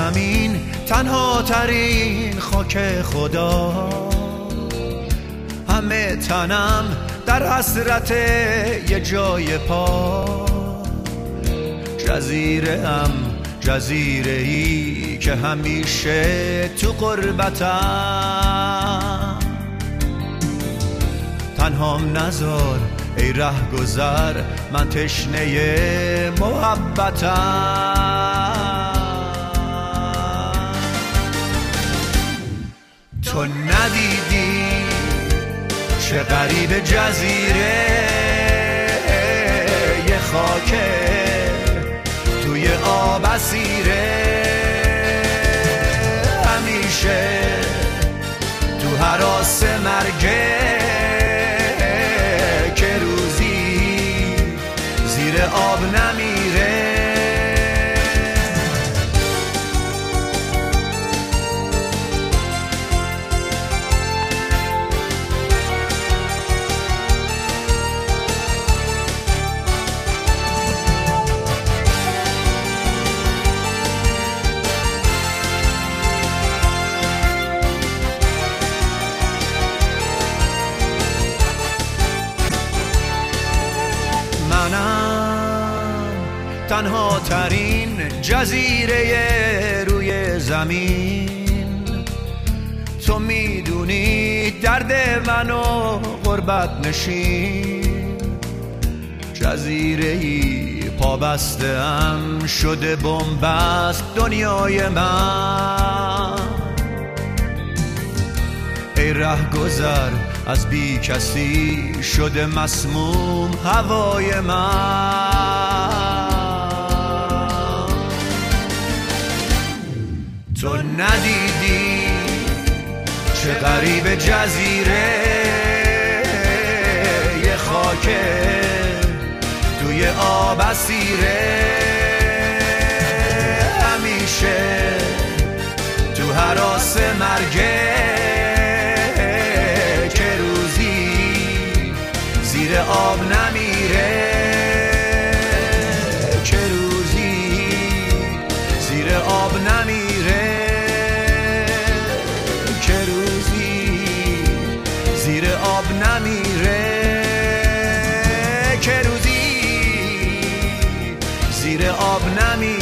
زمین تنها ترین خاک خدا، همه تنم در حسرت یه جای پا. جزیره ای که همیشه تو غربتم، تنهام نذار ای ره گذر، من تشنه محبتم. تو ندیدی چه غریب جزیره یه خاکه توی آب اسیره، همیشه تو هراس مرگه که روزی زیر آب نمیره. تنها ترین جزیره روی زمین، تو میدونی درد منو غربت نشین. جزیره‌ای پابسته ام شده بن‌بست دنیای من، ای ره گذر از بی کسی شده مسموم هوای من. تو ندیدی چه غریب جزیره یه خاکه توی آب اسیره، همیشه تو هراس مرگه که روزی زیر آب نمیره، که روزی زیر آب نمیره، که روزی زیر آب نمیره، که روزی زیر آب نمیره.